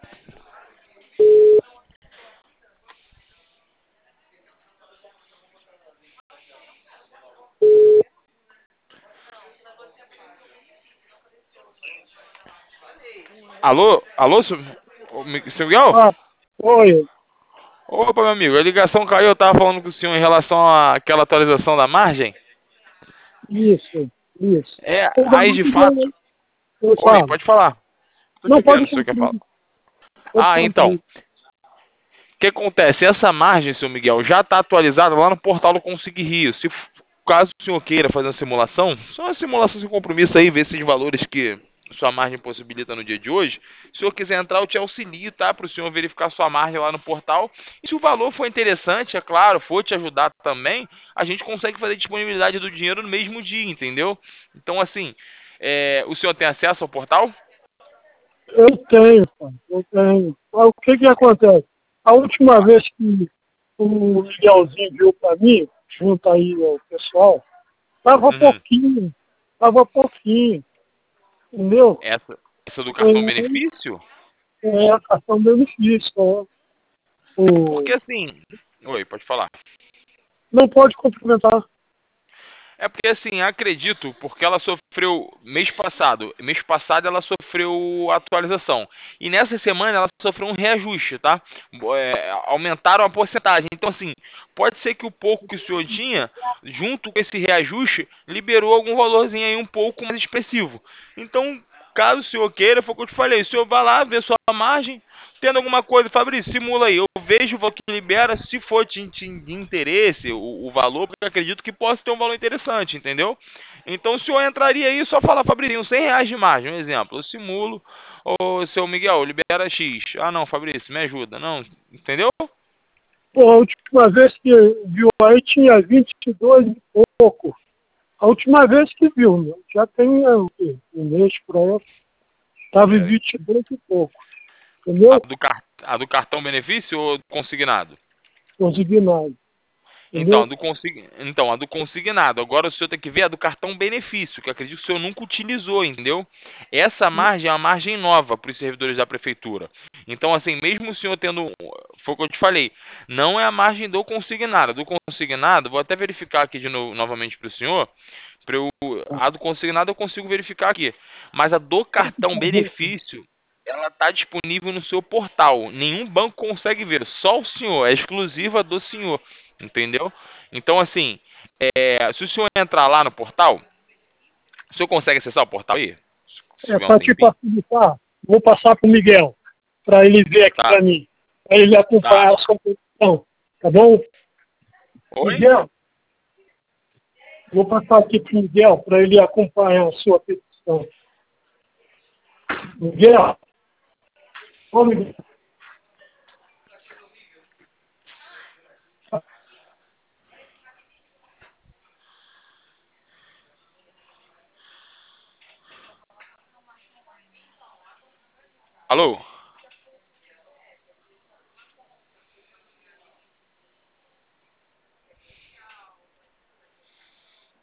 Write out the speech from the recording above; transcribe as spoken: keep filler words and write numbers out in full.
Alô? Alô, seu, ô, Mi- seu Miguel? Ah, oi, Opa, meu amigo, a ligação caiu, eu tava falando com o senhor em relação àquela atualização da margem. isso, isso. É, O aí de garoto fato... deu, eu Oi, falo. pode falar. Tô te Não, ouvindo, pode o senhor quer concluir, falar? pode Ah, então, concluir. o que acontece? Essa margem, seu Miguel, já está atualizada lá no portal do Consig Rio. Se f- caso o senhor queira fazer uma simulação, só uma simulação sem compromisso aí, ver esses valores que sua margem possibilita no dia de hoje. Se o senhor quiser entrar, eu te auxilio, tá? Para o senhor verificar sua margem lá no portal. E se o valor for interessante, é claro, for te ajudar também, a gente consegue fazer disponibilidade do dinheiro no mesmo dia, entendeu? Então, assim, é, o senhor tem acesso ao portal? Eu tenho, pai, eu tenho. Mas o que que acontece? A última Ah, vez que o Miguelzinho viu para mim, junto aí ao pessoal, tava uhum. pouquinho, tava pouquinho, entendeu? Essa, essa do cartão É, benefício? é a cartão benefício, ó. Porque O, assim. Oi, pode falar. não pode complementar. É porque assim, acredito, porque ela sofreu mês passado. Mês passado ela sofreu atualização. E nessa semana ela sofreu um reajuste, tá? É, aumentaram a porcentagem. Então, assim, pode ser que o pouco que o senhor tinha, junto com esse reajuste, liberou algum valorzinho aí um pouco mais expressivo. Então, caso o senhor queira, foi o que eu te falei, o senhor vai lá, vê sua margem. Tendo alguma coisa, Fabrício, simula aí. Eu vejo o valor que libera, se for de, de- de interesse, o, o valor, porque eu acredito que possa ter um valor interessante, entendeu? Então, o senhor entraria aí, só falar, Fabrício, cem reais de margem, um exemplo. Eu simulo, ô, seu Miguel, libera X. Ah, não, Fabrício, me ajuda. Não, entendeu? Pô, a última vez que viu aí tinha vinte e dois e pouco. A última vez que viu, né? Já tem é, o quê? Um mês para ela, estava em É, vinte e dois e pouco, a entendeu? do, car- a do cartão benefício ou consignado? Consignado, Então, a entendeu? do consign... então, a do consignado. Agora o senhor tem que ver a do cartão benefício, que eu acredito que o senhor nunca utilizou, entendeu? Essa margem é uma margem nova para os servidores da prefeitura. Então, assim, mesmo o senhor tendo. Foi o que eu te falei. Não é a margem do consignado. Do consignado, vou até verificar aqui de novo, novamente para o senhor. Pra eu... A do consignado eu consigo verificar aqui. Mas a do cartão benefício, ela está disponível no seu portal. Nenhum banco consegue ver, só o senhor. É exclusiva do senhor. Entendeu? Então, assim, é, se o senhor entrar lá no portal, o senhor consegue acessar o portal aí? Se É tiver um para te tempinho. facilitar, vou passar para o Miguel, para ele ver aqui Tá, para mim, para ele tá. acompanhar a sua posição, tá bom? Oi? Miguel, vou passar aqui para o Miguel, para ele acompanhar a sua petição. Miguel, ô Miguel, Alô?